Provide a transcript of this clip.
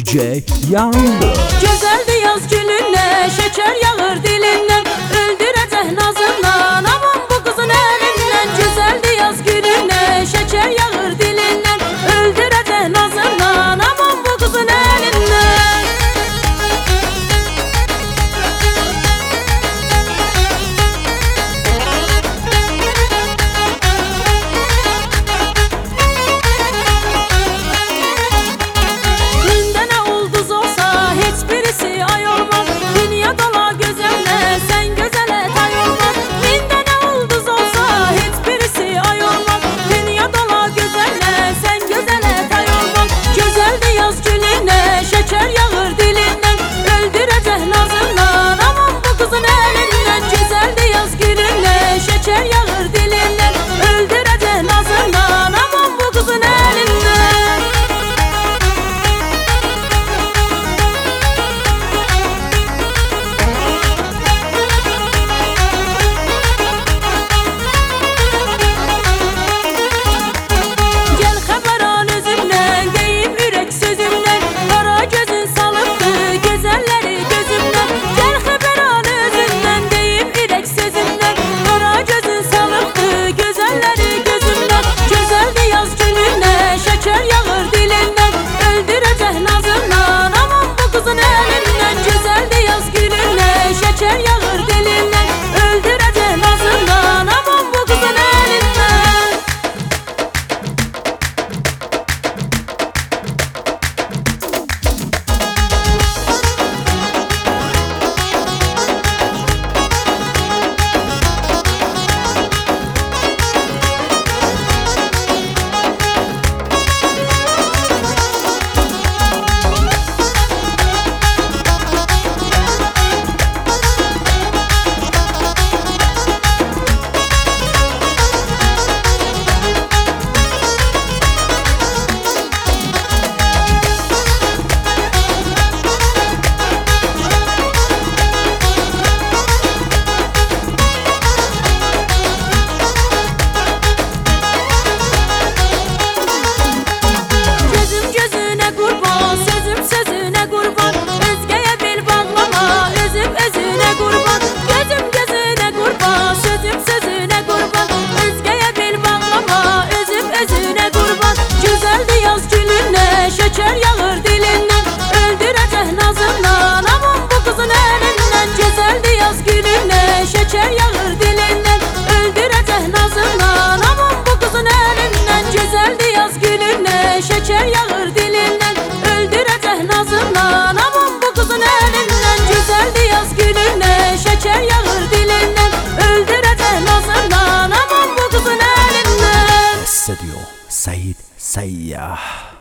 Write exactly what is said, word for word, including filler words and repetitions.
Yüce Yandı. Güzeldi yaz gülüne, şeker yağır dilinden, öldürecek nazından, aman bu kızın elinden. Güzeldi yaz gülüne, şeker yağır dilinden, öldürecek nazından, aman bu kızın elinden. Şeker yağır dilinden, öldürecek nazından, aman bu kızın elinden. Güzeldi yaz gülüne, şeker yağır dilinden, öldürecek nazından, aman bu kızın elinden. Gel haber al özümden, deyim ürek sözümden, kara gözün salıptı güzelleri gözümden. Gel haber al özümden, deyim ürek sözümden, kara gözün salıptı güzelleri gözümden. Güzeldi yaz gülüne, şeker yağır dilinden, öldürecek nazından, aman bu kızın elinden. Güzeldi yaz gülüne, şeker yağır dilinden, öldürecek nazından, aman bu kızın elinden. Şeker yağır dilinden, öldürecek nazından, aman bu kızın elinden. Güzeldi yaz gülüne, şeker yağır dilinden, öldürecek nazından, aman bu kızın elinden. Güzeldi yaz gülüne, şeker yağır dilinden, öldürecek nazından, aman bu kızın elinden. Güzeldi yaz gülüne, şeker yağır dilinden, öldürecek nazından, aman bu kızın elinden. Hissediyor Seyit Seyyah.